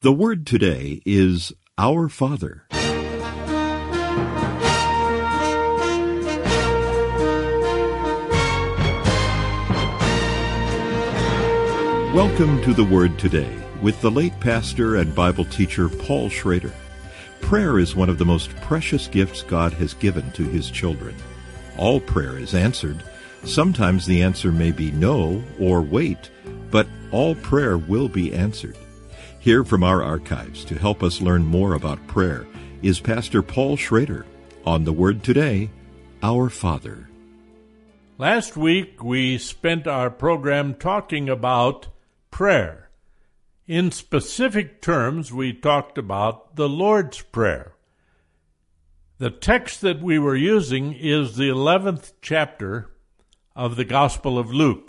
The word today is Our Father. Welcome to the Word Today with the late pastor and Bible teacher Paul Schrader. Prayer is one of the most precious gifts God has given to His children. All prayer is answered. Sometimes the answer may be no or wait, but all prayer will be answered. Here from our archives to help us learn more about prayer is Pastor Paul Schrader on the Word Today, Our Father. Last week we spent our program talking about prayer. In specific terms, we talked about the Lord's Prayer. The text that we were using is the 11th chapter of the Gospel of Luke.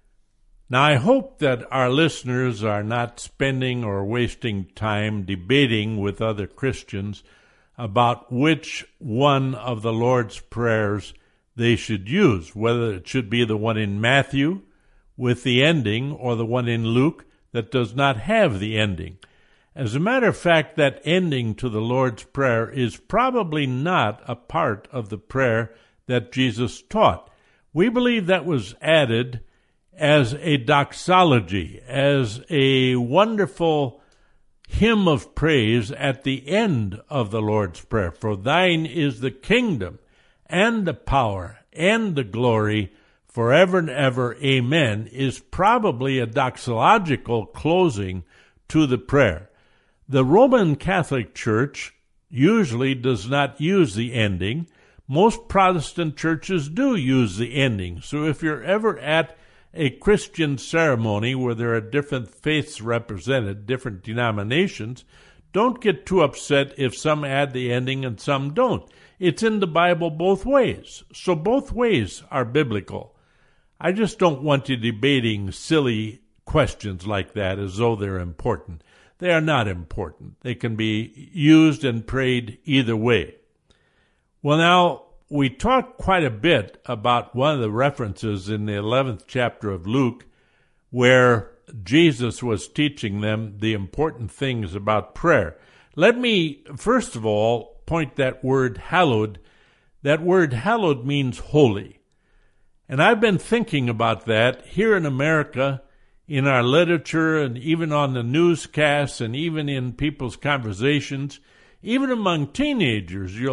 Now, I hope that our listeners are not spending or wasting time debating with other Christians about which one of the Lord's prayers they should use, whether it should be the one in Matthew with the ending or the one in Luke that does not have the ending. As a matter of fact, that ending to the Lord's Prayer is probably not a part of the prayer that Jesus taught. We believe that was added as a doxology, as a wonderful hymn of praise at the end of the Lord's Prayer. For thine is the kingdom and the power and the glory forever and ever, amen, is probably a doxological closing to the prayer. The Roman Catholic Church usually does not use the ending. Most Protestant churches do use the ending. So if you're ever at a Christian ceremony where there are different faiths represented, different denominations, don't get too upset if some add the ending and some don't. It's in the Bible both ways. So both ways are biblical. I just don't want you debating silly questions like that as though they're important. They are not important. They can be used and prayed either way. Well, now, we talked quite a bit about one of the references in the 11th chapter of Luke where Jesus was teaching them the important things about prayer. Let me, first of all, point that word hallowed. That word hallowed means holy. And I've been thinking about that here in America, in our literature, and even on the newscasts, and even in people's conversations. Even among teenagers, you'll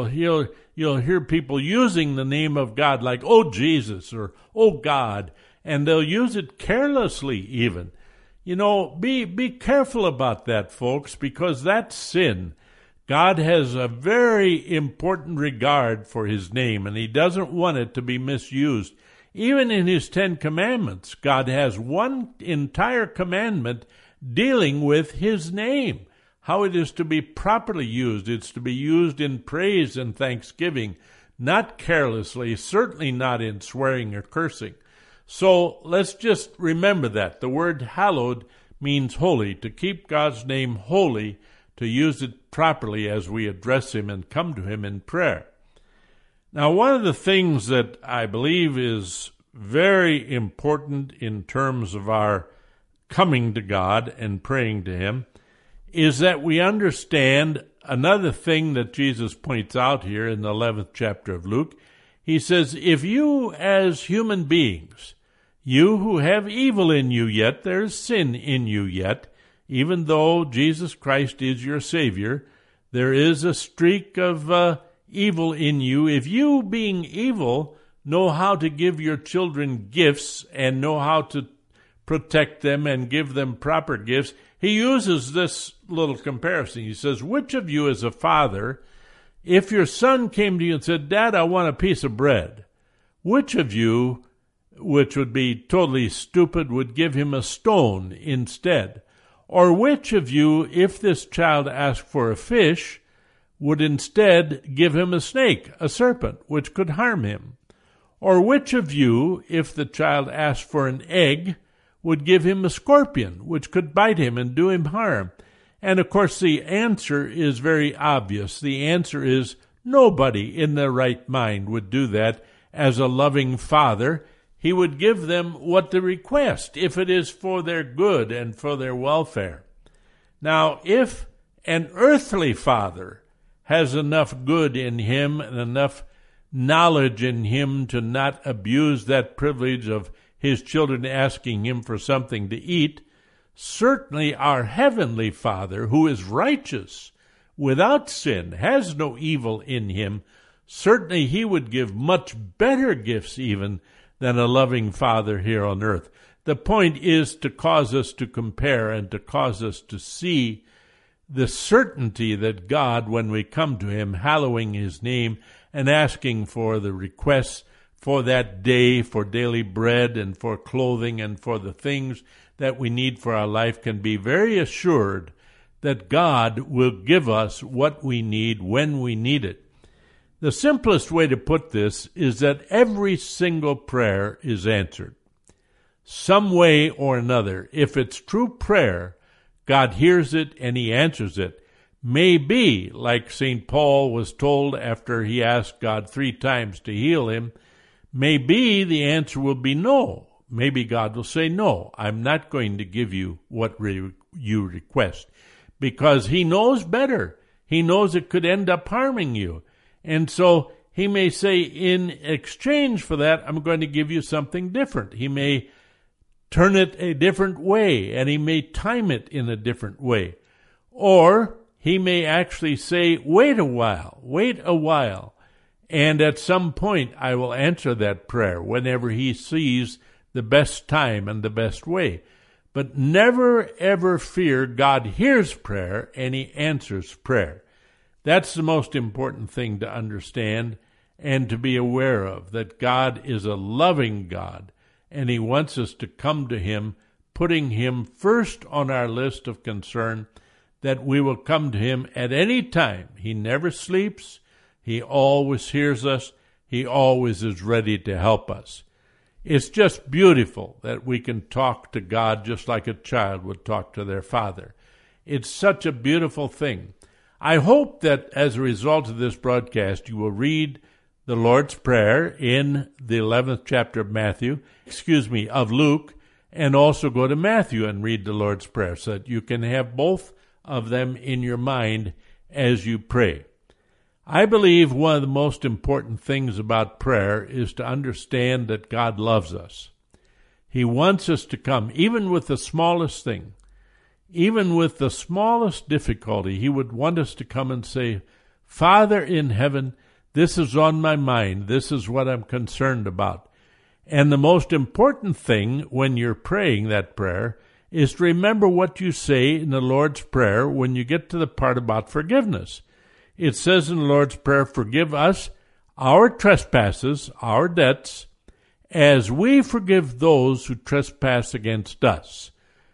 hear people using the name of God like, oh, Jesus, or oh, God, and they'll use it carelessly even. You know, be careful about that, folks, because that's sin. God has a very important regard for His name, and He doesn't want it to be misused. Even in His 10 Commandments, God has one entire commandment dealing with His name. How it is to be properly used. It's to be used in praise and thanksgiving, not carelessly, certainly not in swearing or cursing. So let's just remember that. The word hallowed means holy, to keep God's name holy, to use it properly as we address Him and come to Him in prayer. Now, one of the things that I believe is very important in terms of our coming to God and praying to Him is that we understand another thing that Jesus points out here in the 11th chapter of Luke. He says, if you as human beings, you who have evil in you yet, there's sin in you yet, even though Jesus Christ is your Savior, there is a streak of evil in you. If you, being evil, know how to give your children gifts and know how to protect them and give them proper gifts, he uses this little comparison. He says, which of you as a father, if your son came to you and said, Dad, I want a piece of bread, which of you, which would be totally stupid, would give him a stone instead? Or which of you, if this child asked for a fish, would instead give him a snake, a serpent, which could harm him? Or which of you, if the child asked for an egg, would give him a scorpion, which could bite him and do him harm? And of course the answer is very obvious. The answer is nobody in their right mind would do that as a loving father. He would give them what they request if it is for their good and for their welfare. Now, if an earthly father has enough good in him and enough knowledge in him to not abuse that privilege of his children asking him for something to eat, certainly our heavenly Father, who is righteous, without sin, has no evil in him, certainly he would give much better gifts even than a loving Father here on earth. The point is to cause us to compare and to cause us to see the certainty that God, when we come to him, hallowing his name and asking for the requests for that day, for daily bread and for clothing and for the things that we need for our life, can be very assured that God will give us what we need when we need it. The simplest way to put this is that every single prayer is answered. Some way or another, if it's true prayer, God hears it and he answers it. Maybe, like St. Paul was told after he asked God 3 times to heal him, maybe the answer will be no. Maybe God will say, no, I'm not going to give you what you request, because he knows better. He knows it could end up harming you. And so he may say, in exchange for that, I'm going to give you something different. He may turn it a different way, and he may time it in a different way. Or he may actually say, wait a while, and at some point I will answer that prayer whenever he sees the best time and the best way. But never ever fear, God hears prayer and he answers prayer. That's the most important thing to understand and to be aware of, that God is a loving God, and he wants us to come to him, putting him first on our list of concern, that we will come to him at any time. He never sleeps. He always hears us. He always is ready to help us. It's just beautiful that we can talk to God just like a child would talk to their father. It's such a beautiful thing. I hope that as a result of this broadcast, you will read the Lord's Prayer in the 11th chapter of Luke, and also go to Matthew and read the Lord's Prayer so that you can have both of them in your mind as you pray. I believe one of the most important things about prayer is to understand that God loves us. He wants us to come, even with the smallest thing, even with the smallest difficulty. He would want us to come and say, Father in heaven, this is on my mind. This is what I'm concerned about. And the most important thing when you're praying that prayer is to remember what you say in the Lord's Prayer when you get to the part about forgiveness. It says in the Lord's Prayer, forgive us our trespasses, our debts, as we forgive those who trespass against us.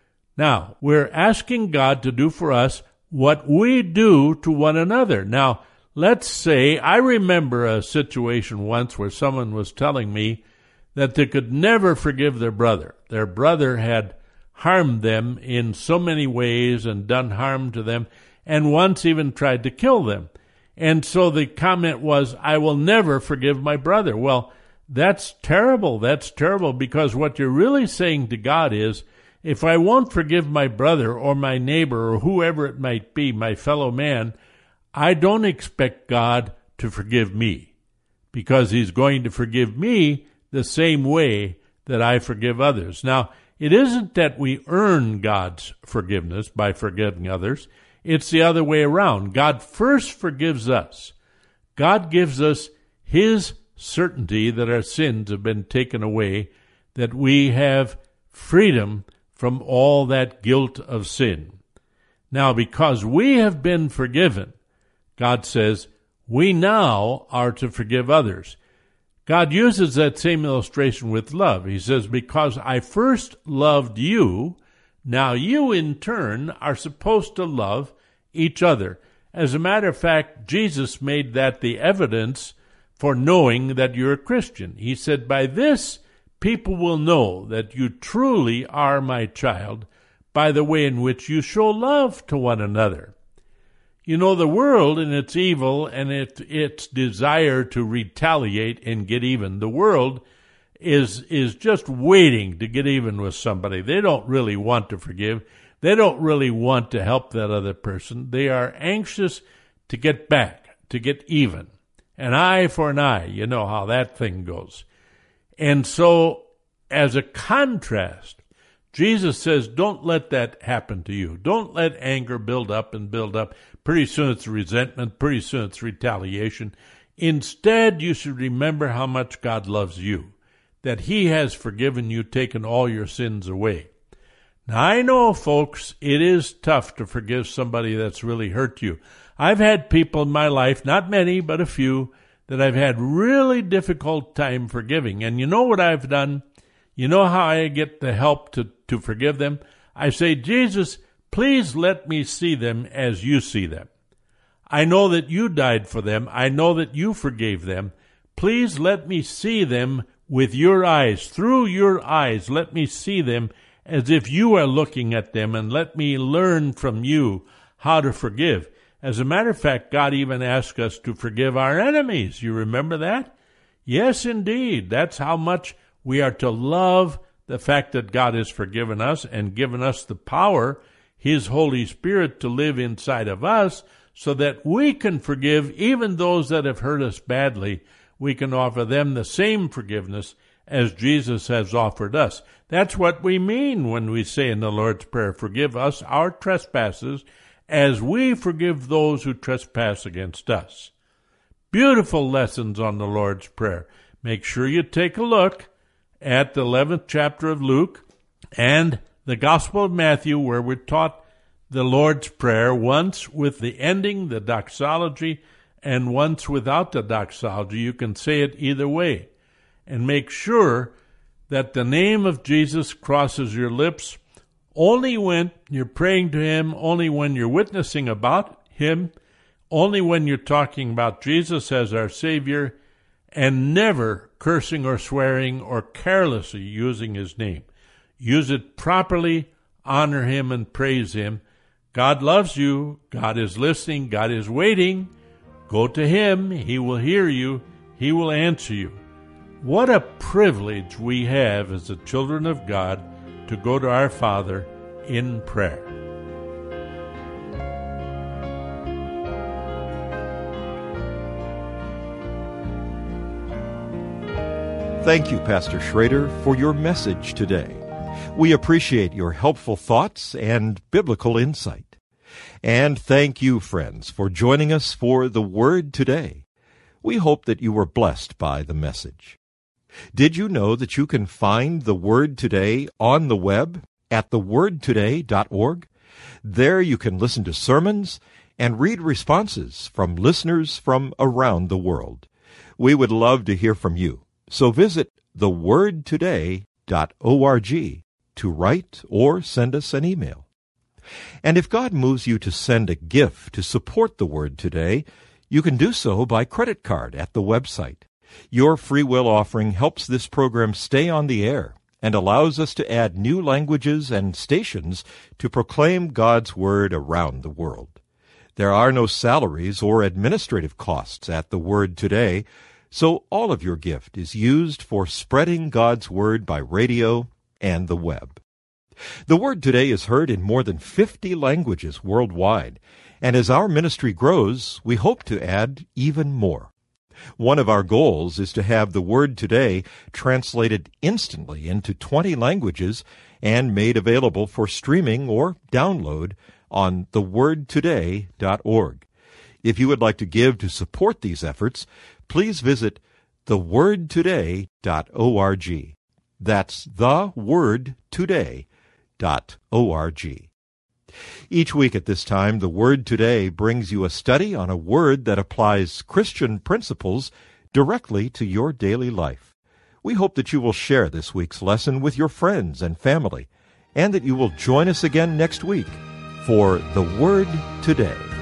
Now, we're asking God to do for us what we do to one another. Now, let's say, I remember a situation once where someone was telling me that they could never forgive their brother. Their brother had harmed them in so many ways and done harm to them, and once even tried to kill them. And so the comment was, I will never forgive my brother. Well, that's terrible. That's terrible, because what you're really saying to God is, if I won't forgive my brother or my neighbor or whoever it might be, my fellow man, I don't expect God to forgive me, because he's going to forgive me the same way that I forgive others. Now, it isn't that we earn God's forgiveness by forgiving others. It's the other way around. God first forgives us. God gives us his certainty that our sins have been taken away, that we have freedom from all that guilt of sin. Now, because we have been forgiven, God says, we now are to forgive others. God uses that same illustration with love. He says, because I first loved you, now you in turn are supposed to love each other. As a matter of fact, Jesus made that the evidence for knowing that you're a Christian. He said, by this people will know that you truly are my child, by the way in which you show love to one another. You know, the world and its evil and its desire to retaliate and get even, the world is just waiting to get even with somebody. They don't really want to forgive. They don't really want to help that other person. They are anxious to get back, to get even. An eye for an eye, you know how that thing goes. And so, as a contrast, Jesus says, don't let that happen to you. Don't let anger build up and build up. Pretty soon it's resentment. Pretty soon it's retaliation. Instead, you should remember how much God loves you, that He has forgiven you, taken all your sins away. Now, I know, folks, it is tough to forgive somebody that's really hurt you. I've had people in my life, not many, but a few, that I've had really difficult time forgiving. And you know what I've done? You know how I get the help to forgive them? I say, Jesus, please let me see them as you see them. I know that you died for them. I know that you forgave them. Please let me see them with your eyes. Through your eyes, let me see them as if you are looking at them, and let me learn from you how to forgive. As a matter of fact, God even asked us to forgive our enemies. You remember that? Yes, indeed. That's how much we are to love the fact that God has forgiven us and given us the power, His Holy Spirit, to live inside of us so that we can forgive even those that have hurt us badly. We can offer them the same forgiveness as Jesus has offered us. That's what we mean when we say in the Lord's Prayer, forgive us our trespasses as we forgive those who trespass against us. Beautiful lessons on the Lord's Prayer. Make sure you take a look at the 11th chapter of Luke and the Gospel of Matthew, where we're taught the Lord's Prayer, once with the ending, the doxology, and once without the doxology. You can say it either way. And make sure that the name of Jesus crosses your lips only when you're praying to Him, only when you're witnessing about Him, only when you're talking about Jesus as our Savior, and never cursing or swearing or carelessly using His name. Use it properly, honor Him, and praise Him. God loves you. God is listening. God is waiting. Go to Him. He will hear you. He will answer you. What a privilege we have as the children of God to go to our Father in prayer. Thank you, Pastor Schrader, for your message today. We appreciate your helpful thoughts and biblical insight. And thank you, friends, for joining us for The Word Today. We hope that you were blessed by the message. Did you know that you can find The Word Today on the web at thewordtoday.org? There you can listen to sermons and read responses from listeners from around the world. We would love to hear from you, so visit thewordtoday.org to write or send us an email. And if God moves you to send a gift to support The Word Today, you can do so by credit card at the website. Your free will offering helps this program stay on the air and allows us to add new languages and stations to proclaim God's Word around the world. There are no salaries or administrative costs at The Word Today, so all of your gift is used for spreading God's Word by radio and the web. The Word Today is heard in more than 50 languages worldwide, and as our ministry grows, we hope to add even more. One of our goals is to have The Word Today translated instantly into 20 languages and made available for streaming or download on thewordtoday.org. If you would like to give to support these efforts, please visit thewordtoday.org. That's thewordtoday.org. Each week at this time, The Word Today brings you a study on a word that applies Christian principles directly to your daily life. We hope that you will share this week's lesson with your friends and family, and that you will join us again next week for The Word Today.